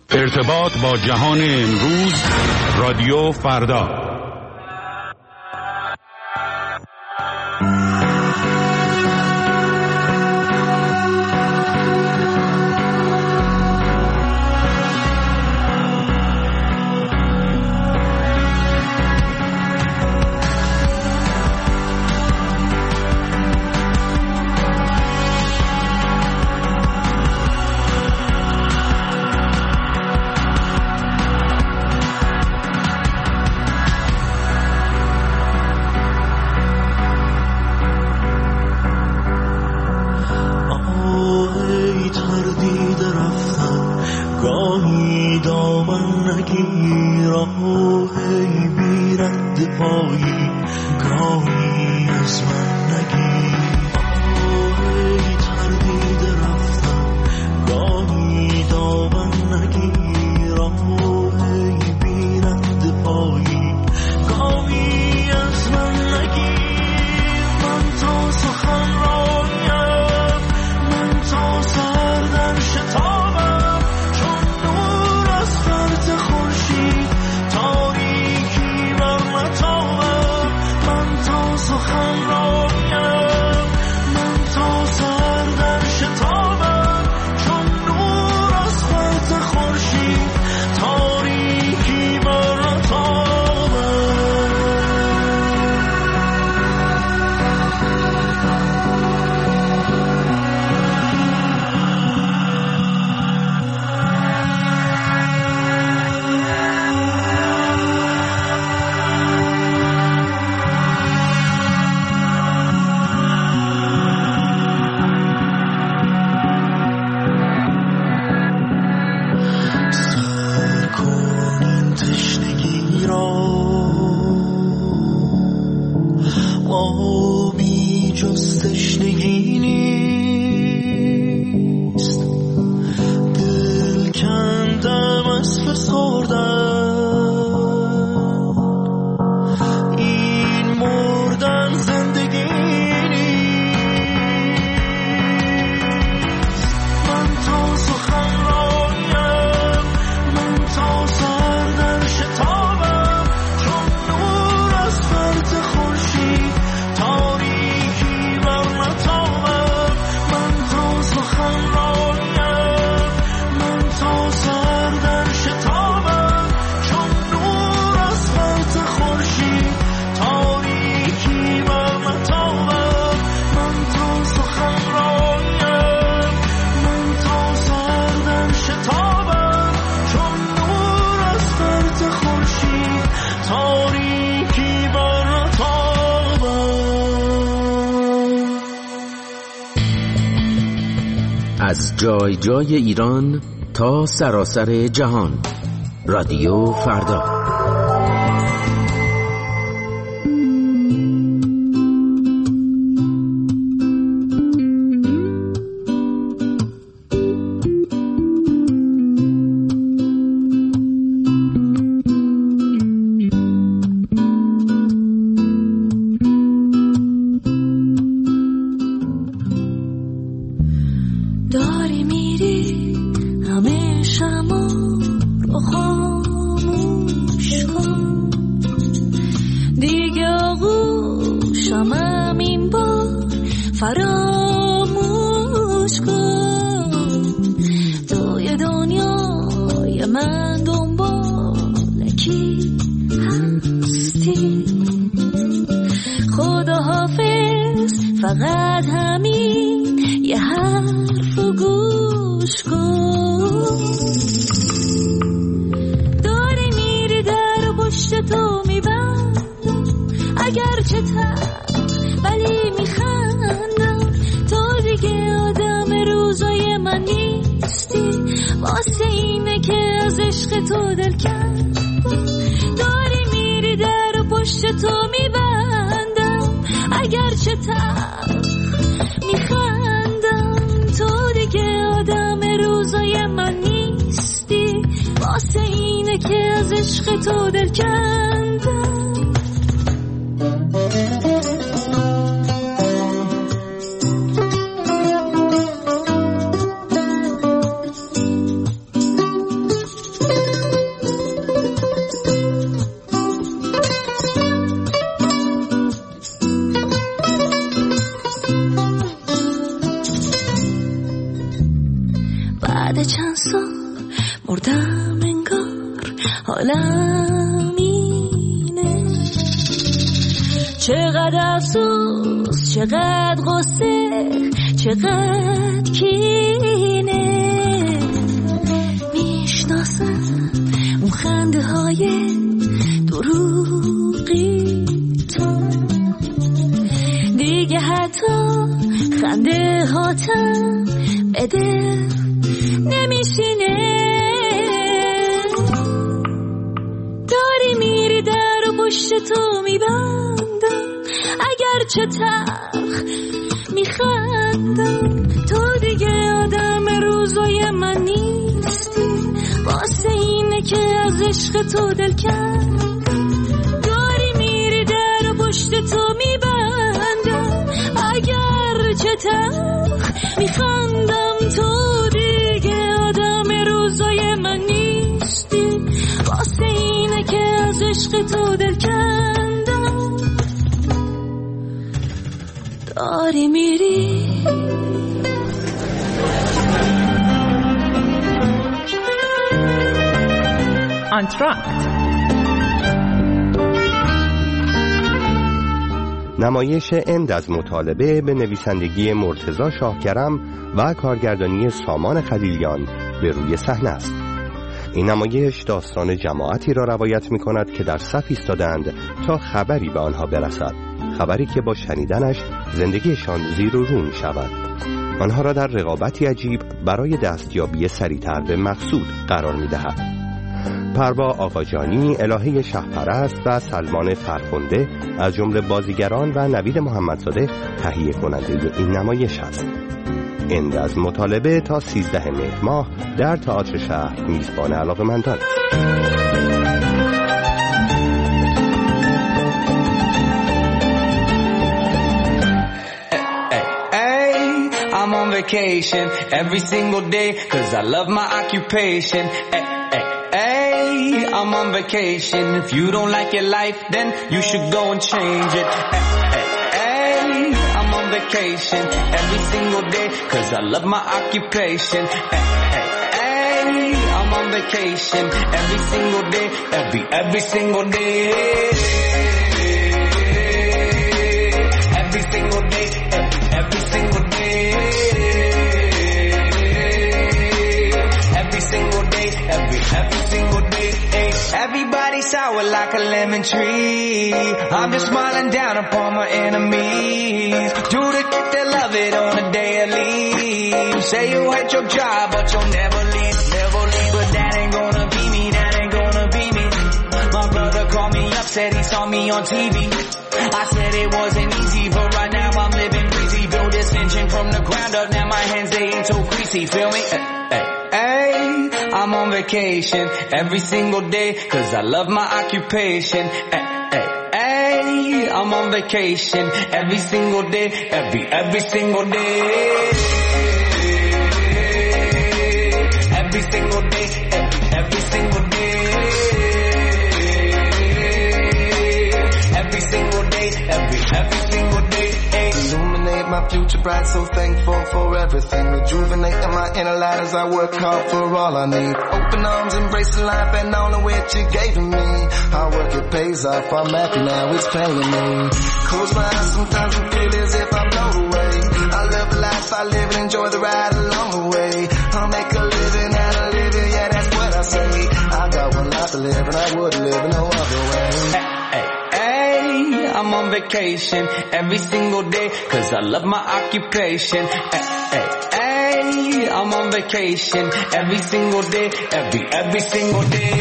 ارتباط با جهان امروز، رادیو فردا. از جای جای ایران تا سراسر جهان، رادیو فردا. فقط همین یه حرف و گوش کن. داری میری در و پشت تو میبندم، اگرچه ولی میخندم. تو دیگه آدم روزای من نیستی، واسه اینه که از عشق تو دل کردم. داری میری در و پشت تو میبندم، اگرچه میخندم. تو دیگه آدم روزای من نیستی، واسه اینه که از عشق تو دل کندم. بعد چند سال مردم انگار حالم اینه. چقدر افسوس، چقدر غصه، چقدر کینه. میشناسم اون خنده های دروغی تو، دیگه حتی خنده هاتم بده نمیشینه. داری میری در و پشت تو میبندم، اگر چه تلخ میخندم. تو دیگه آدم روزای من نیستی، واسه اینه که از عشق تو دل کردم. داری میری در و پشت تو میبندم، اگر چه تلخ میخندم. تو دیگه آدم روزای من نیستی، واسه اینه که از عشق تو دل کندم. داری میری آنتراکت. نمایش اند از مطالبه به نویسندگی مرتضی شاهکرم و کارگردانی سامان خلیلیان به روی صحنه است. این نمایش داستان جماعتی را روایت می کند که در صف ایستادند تا خبری به آنها برسد، خبری که با شنیدنش زندگیشان زیر و رو می شود. آنها را در رقابتی عجیب برای دستیابی سریعتر به مقصود قرار می دهد. پروا آقاجانی، الهه شهپرست و سلمان فرخنده از جمله بازیگران و نوید محمدزاده تهیه کننده این نمایش است. اند از مطالبه تا 13 مهر ماه در تئاتر شهر میزبان علاقه‌مندان است. I'm on vacation every single day cause I love my occupation. Hey, I'm on vacation. If you don't like your life, then you should go and change it. Hey, I'm on vacation every single day cause I love my occupation. Hey, I'm on vacation every single day, every single day. Every single day, every single day. Every single day, every single day. Everybody sour like a lemon tree. I'm just smiling down upon my enemies. Do the shit they love it on a daily. Say you hate your job but you'll never leave, never leave. But that ain't gonna be me, that ain't gonna be me. My brother called me up, said he saw me on TV. I said it wasn't easy, but right now I'm living breezy. Build this engine from the ground up, now my hands they ain't so greasy, feel me? Hey, I'm on vacation every single day cause I love my occupation. Hey, I'm on vacation every single day, every single day. Every single day, every single day. Every single day, every single day. Illuminate my future bright, so thankful for everything. Rejuvenate my inner light as I work hard for all I need. Open arms, embracing life and all of which you gave to me. Hard work, it pays off, I'm happy now, it's paying me. Close my eyes, sometimes I feel as if I blow away. I love the life I live and enjoy the ride along the way. I'll make a living out of living, yeah, that's what I say. I got one life to live and I would live no other way. I'm on vacation every single day cause I love my occupation. Hey, I'm on vacation every single day, every single day.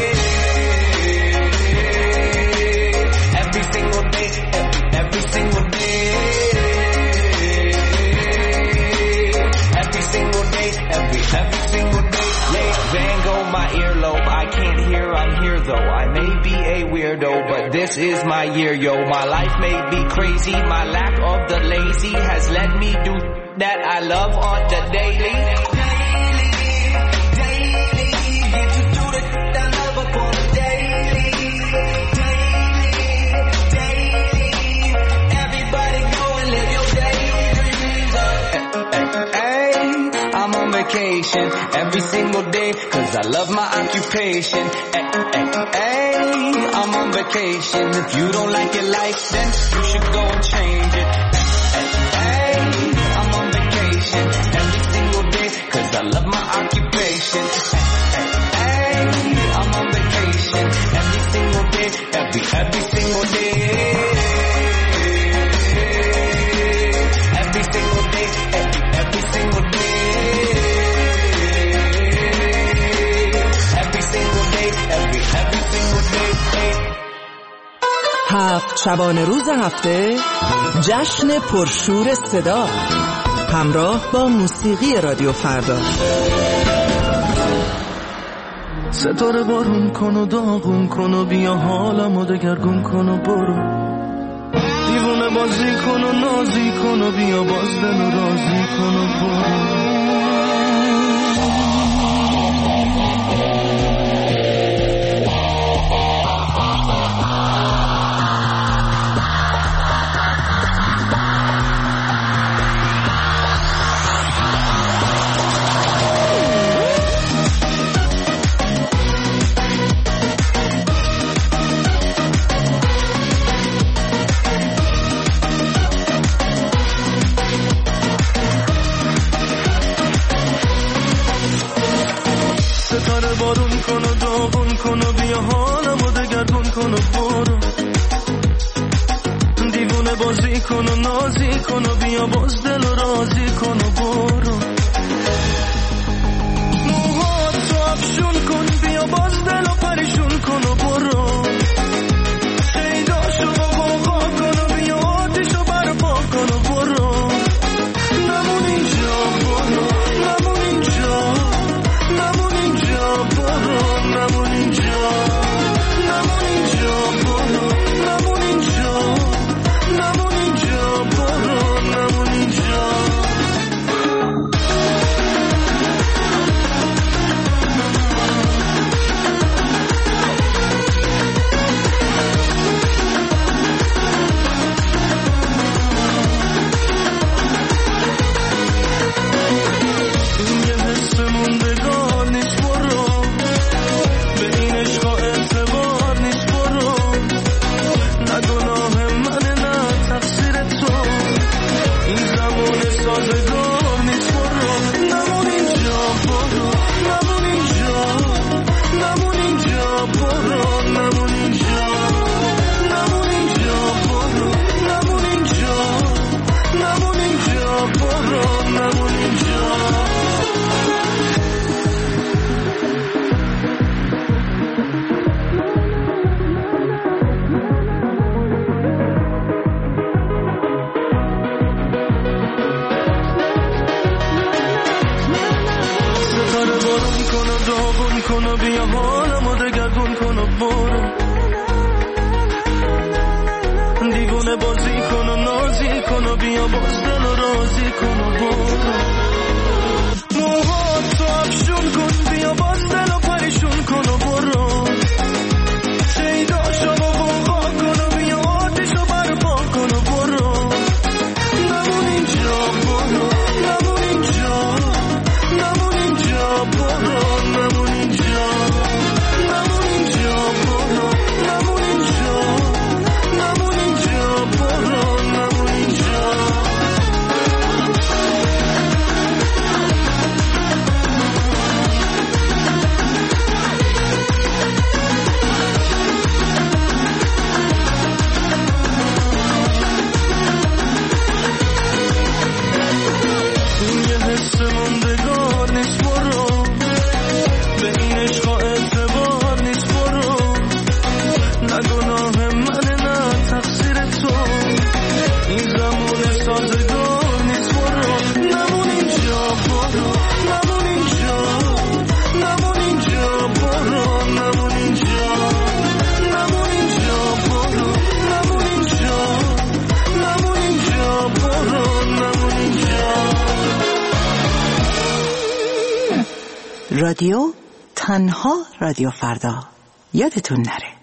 Every single day, every single day. Every single day, every single day. Van Gogh, my earlobe, I can't hear, I'm here though. I may be a weirdo, but this is my year, yo. My life may be crazy, my lack of the lazy has let me do that I love on the daily. Daily, get to do the I love upon the daily. Daily, everybody go and live your daydreams. Hey, I'm on vacation every single day, cause I love my occupation. Hey, I'm on vacation. If you don't like your life, then you should go and change it. Hey, I'm on vacation every single day, cause I love my occupation. Hey, I'm on vacation every single day, every single day. Every single day, every single day. Every single day, every single day. هفت شبانه روز هفته جشن پرشور صدا همراه با موسیقی رادیو فردا. ستاره بارون کن و داغون کن و بیا حالمو دگرگون کن و برو، دیوونه بازی کن و نازی کن و بیا باز دلو رازی کن و برو. بارون کن و داغون کن و بیا حالمو دگرگون کن و برو، دیوونه بازی کن و نازی کن و بیا باز دل و رازی کن و برو. موهاتو افشون کن بیا باز دل و پریشون کن و برو، شیداشو غوغا کن و بیا آتیشو برپا کن و برو. نمون اینجا برو، نمون اینجا، نمون اینجا برو، نمون اینجا، نمون اینجا برو، نمون اینجا، نمون اینجا برو، نمون اینجا. کن و بیا حالمو دگرگون کن و برو، دیوونه بازی کن و نازی کن و بیا باز دل و رازی کن و برو. موهاتو افشون کن بیا باز دل و پریشون کن و برو، شیداشو غوغا کن و بیا آتیشو برپا کن و برو. نمون اینجا برو، نمون اینجا، نمون اینجا برو، نمون اینجا، نمون اینجا برو، نمون اینجا، نمون اینجا برو، نمون اینجا. این یه حس موندگار نیست برو، به این عشقا اعتبار نیست برو، نه گناه منه نه تقصیر تو، این زمان سازگار نیست برو. نمون اینجا برو، نمون اینجا، نمون اینجا برو، نمون اینجا، نمون اینجا برو، نمون اینجا، نمون اینجا برو، نمون اینجا. رادیو تنها رادیو فردا، یادتون نره.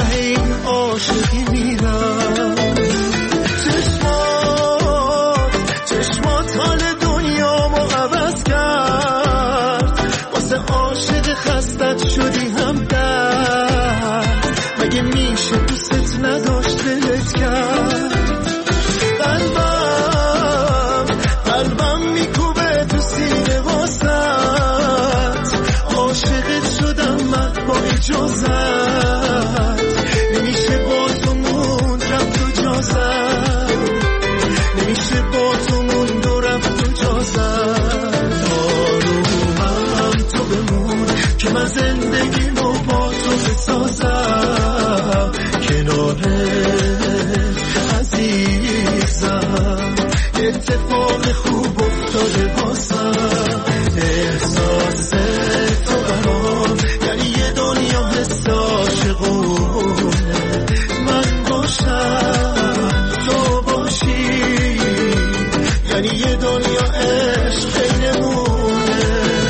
این عاشقی میرم. چشمات حال دنیا ما عوض کرد، واسه عاشق خستت شدی هم درد. مگه میشه دوست نداشت دلت کرد؟ قلبم میکوبه تو سینه واسط، عاشقت شدم من با اجازت. نمیشه با تو موند رفت و جازت، نمیشه با تو موند و رفت و جازت. آرومم تو بمون که من زندگیمو با تو بسازم، کنارت عزیزم. اتفاق خوب افتاده واسم، احساس تو برام یعنی یه دنیا حس عاشقونه. من باشم تو باشی یعنی یه دنیا عشق بینمونه.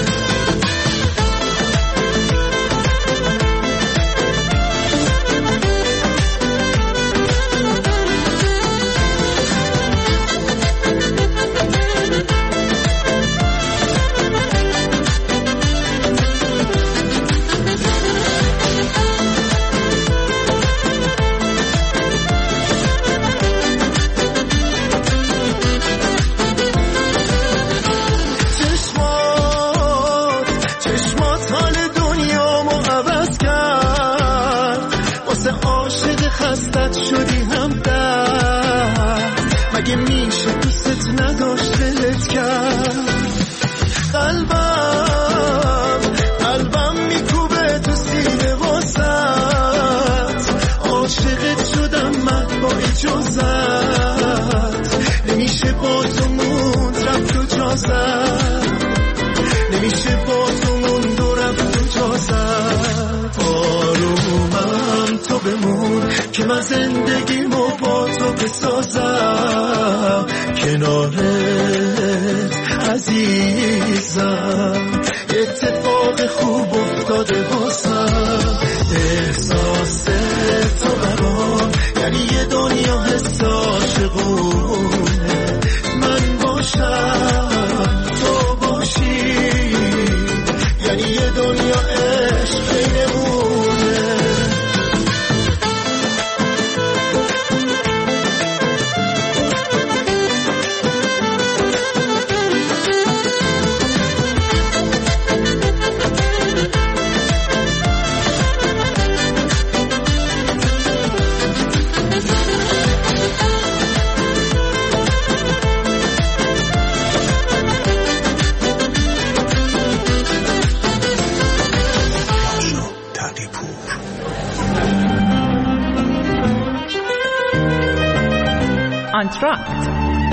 شدی هم درد. مگه میشه دوست نداشت دلت کرد؟ قلبم میکوبه تو سینه واسط، عاشقت شدم من با اجازت. نمیشه با تو موند رفت و جازت، نمیشه با تو موند و رفت و جازت. آرومم تو بمون که من زندگیمو با تو بسازم، کنارت عزیزم. اتفاق خوب افتاده واسم، احساس تو برام یعنی یه دنیا حس عاشقونه. من باشم تو باشی یعنی یه دنیا عشق بینمونه. آنتراکت.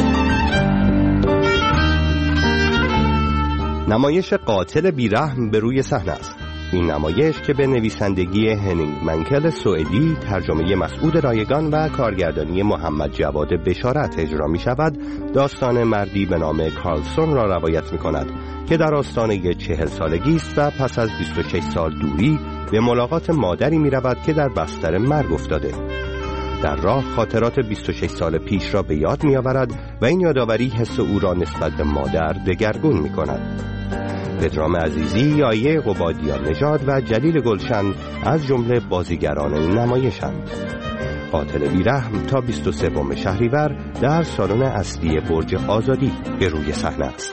نمایش قاتل بیرحم به روی صحنه است. این نمایش که به نویسندگی هنینگ منکل سوئدی، ترجمه مسعود رایگان و کارگردانی محمد جواد بشارت اجرا می شود، داستان مردی به نام کارلسون را روایت می کند که در آستانه 40 سالگی است و پس از 26 سال دوری به ملاقات مادری می رود که در بستر مرگ افتاده. در راه خاطرات 26 سال پیش را به یاد می آورد و این یادآوری حس او را نسبت به مادر دگرگون می کند. پدرام عزیزی، یایه قبادیان نژاد و جلیل گلشن از جمله بازیگران این نمایشند. قاتل بیرحم تا 23 شهریور در سالن اصلی برج آزادی به روی صحنه است.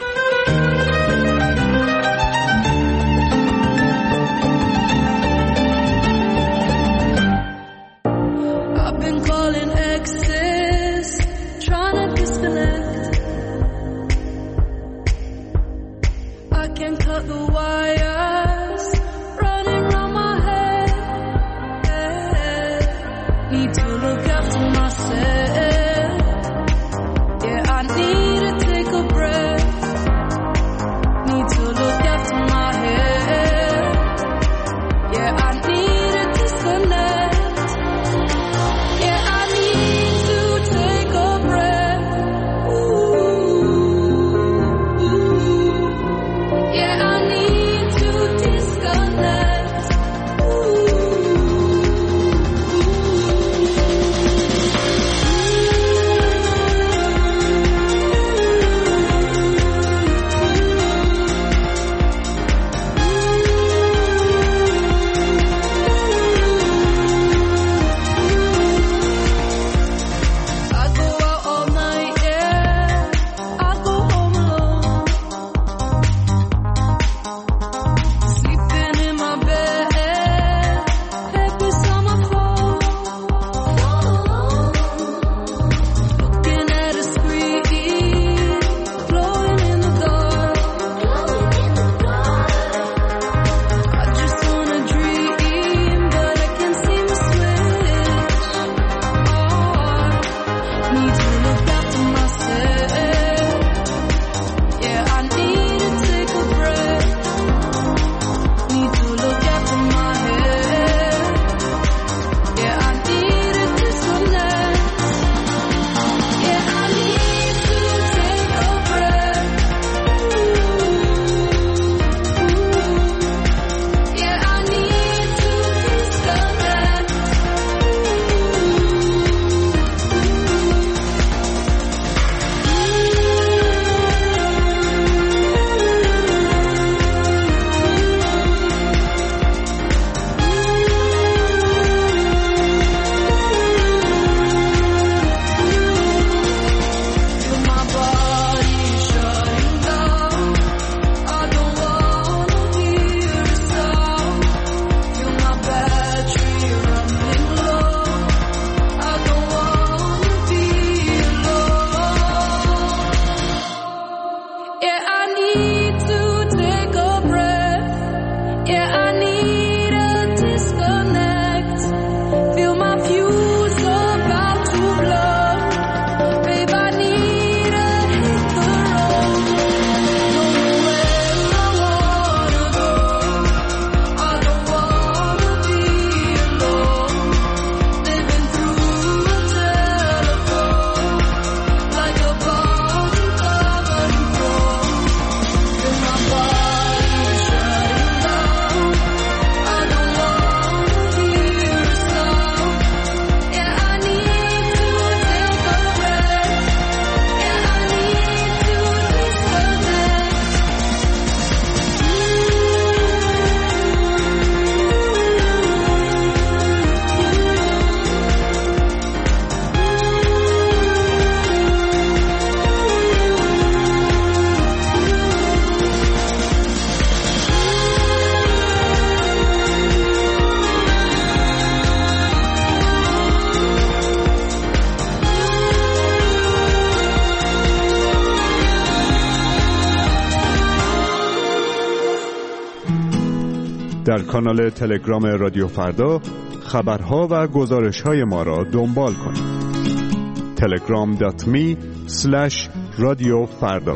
در کانال تلگرام رادیو فردا خبرها و گزارش‌های ما را دنبال کنید. telegram.me/رادیوفردا.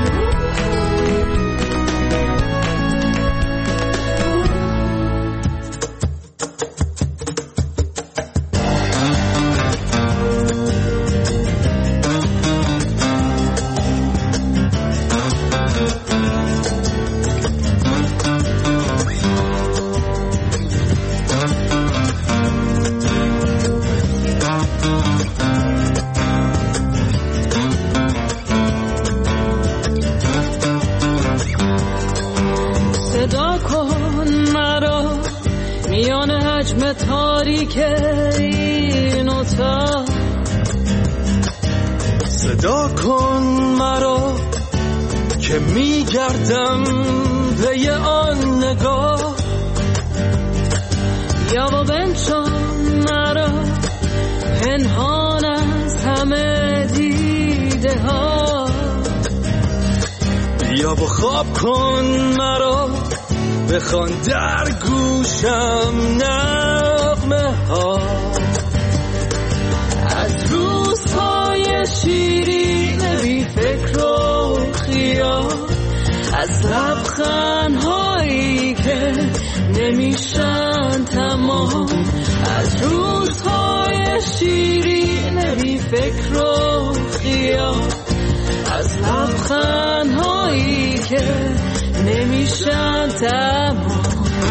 صدا کن مرا که میگردم پی آن نگاه، یا بنشان مرا پنهان از همه دیده ها، یا خواب کن مرا بخوان در گوشم نغمه ها، از روزهای شیرین بی فکر و خیال، از لبخندهایی که نمیشن تمام، از روزهای شیرین بی فکر و خیال، از لبخندهایی که نمیشن تمام.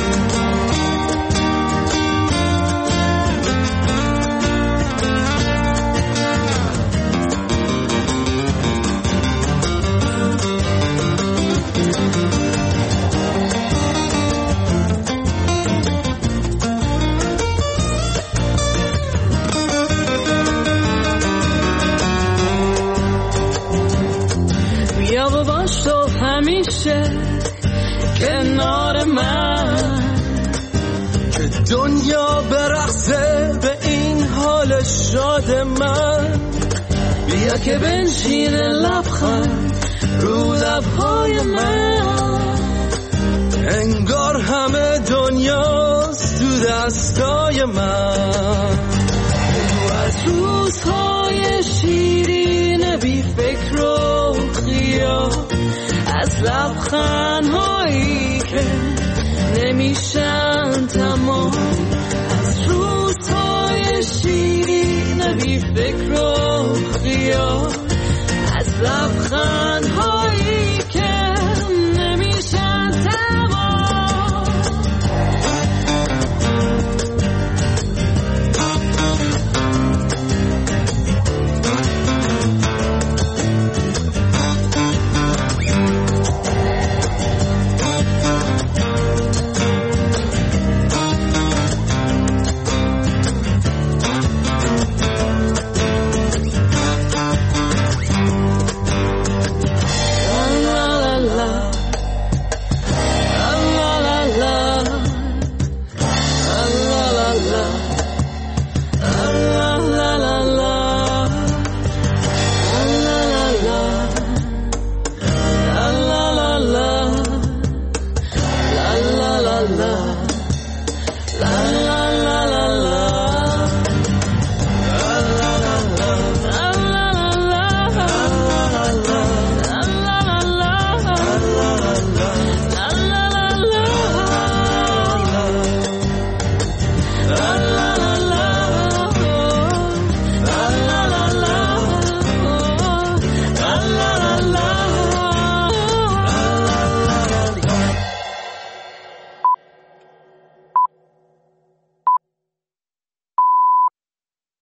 بیا و باش تو همیشه کنار من، که دنیا برقصه به این حال شاد من، بیا که بنشین لبخند رو لبهای من، انگار همه دنیاست تو دستای من، از روزهای شیرین بی فکر و خیال، از لبخندهایی که نمیشن تمام، از روزهای شیرین بی فکر